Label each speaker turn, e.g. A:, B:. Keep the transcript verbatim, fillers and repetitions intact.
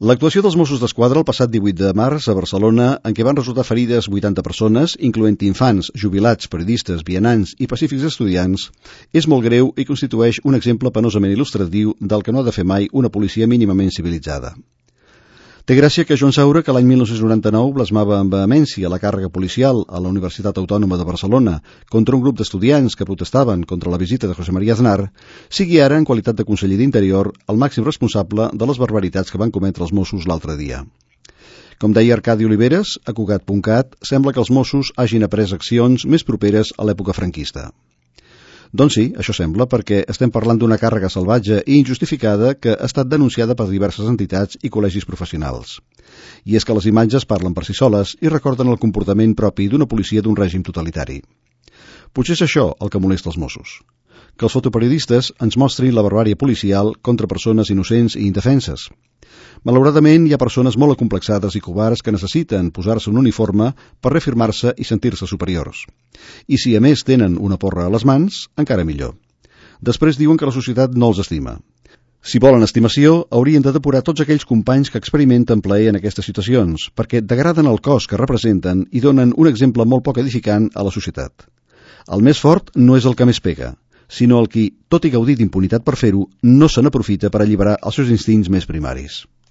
A: L'actuació dels Mossos d'Esquadra el passat divuit de març a Barcelona, en què van resultar ferides vuitanta persones, incloent infants, jubilats, periodistes, vianants i pacífics estudiants, és molt greu i constitueix un exemple penosament il·lustratiu del que no ha de fer mai una policia mínimament civilitzada. Té gràcia que Joan Saura, que l'any mil nou-cents noranta-nou blasmava amb vehemència la càrrega policial a la Universitat Autònoma de Barcelona contra un grup d'estudiants que protestaven contra la visita de José María Aznar, sigui ara, en qualitat de conseller d'Interior, el màxim responsable de les barbaritats que van cometre els Mossos l'altre dia. Com deia Arcadi Oliveres, a Cugat punt cat, sembla que els Mossos hagin après accions més properes a l'època franquista. Doncs sí, això sembla, perquè estem parlant d'una càrrega salvatge i injustificada que ha estat denunciada per diverses entitats i col·legis professionals. I és que les imatges parlen per si soles i recorden el comportament propi d'una policia d'un règim totalitari. Potser és això el que molesta els Mossos, que els fotoperiodistes ens mostrin la barbàrie policial contra persones innocents i indefenses. Malauradament, hi ha persones molt acomplexades i covards que necessiten posar-se un uniforme per reafirmar-se i sentir-se superiors. I si a més tenen una porra a les mans, encara millor. Després diuen que la societat no els estima. Si volen estimació, haurien de depurar tots aquells companys que experimenten plaer en aquestes situacions, perquè degraden el cos que representen i donen un exemple molt poc edificant a la societat. El més fort no és el que més pega, sinó el qui, tot i gaudir d'impunitat per fer-ho, no se n'aprofita per alliberar els seus instints més primaris.